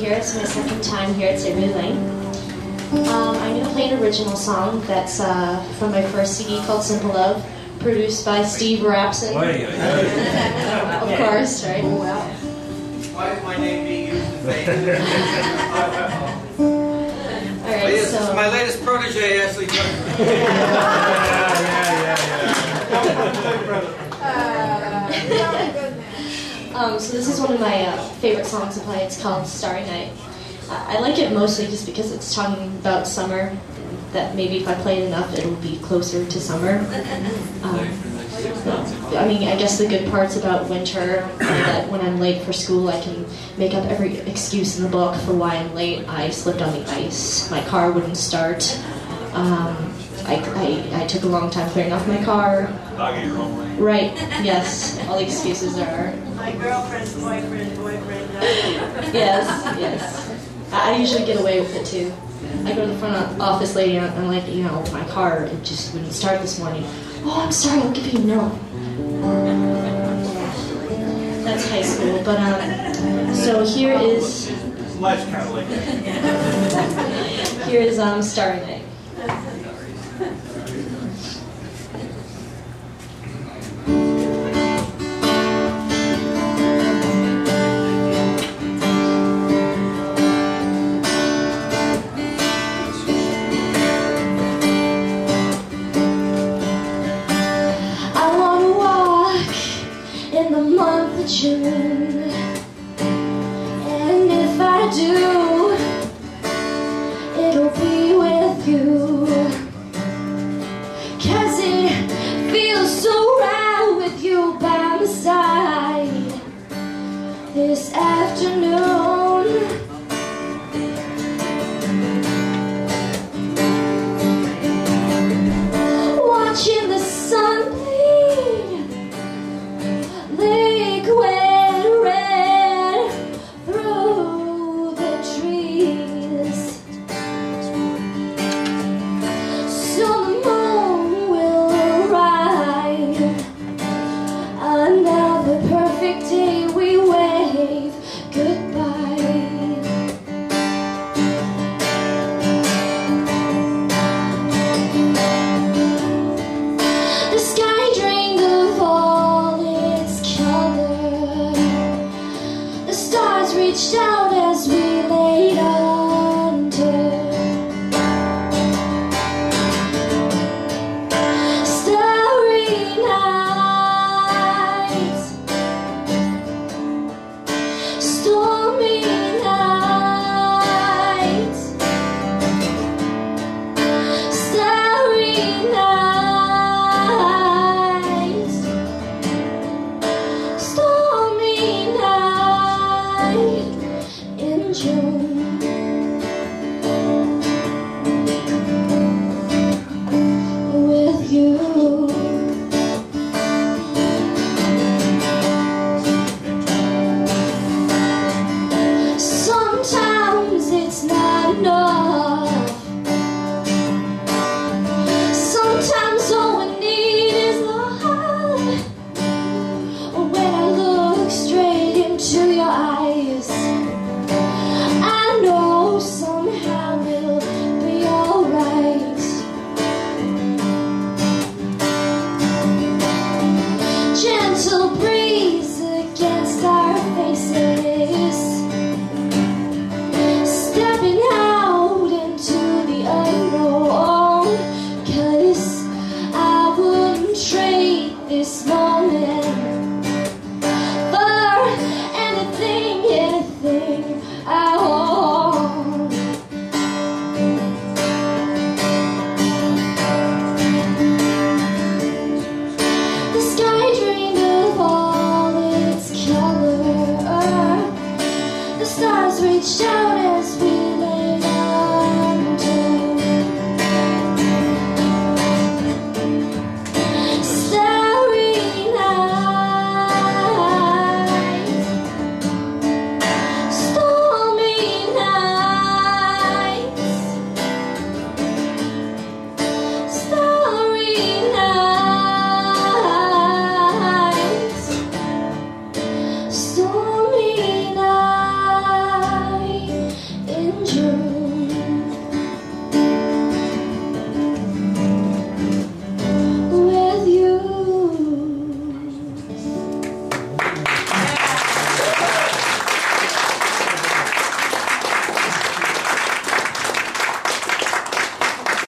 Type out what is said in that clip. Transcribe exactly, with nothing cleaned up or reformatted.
here. It's my second time here at Saint Ruby Lane. Um, I'm going to play an original song that's uh, from my first C D called Simple Love, produced by Steve Rapson. Of course, right? Wow. Why is my name being used in vain? Alright, This so... is my latest protege, Ashley Tucker. Um, so this is one of my uh, favorite songs to play. It's called Starry Night. Uh, I like it mostly just because it's talking about summer, that maybe if I play it enough it'll be closer to summer. Um, I mean, I guess the good part's about winter, that when I'm late for school I can make up every excuse in the book for why I'm late. I slipped on the ice, my car wouldn't start, um, I, I, I took a long time clearing off my car. Right, yes, all the excuses are... My girlfriend's boyfriend, boyfriend. Yes, yes. I, I usually get away with it too. I go to the front office lady and I'm like, you know, my car, it just wouldn't start this morning. Oh, I'm sorry, I'll give you a note. That's high school, but um, so here is... Life's kind of like that. Here is um, Starry Night. In the month of June, and if I do, it'll be with you, 'cause it feels so right with you by my side this afternoon.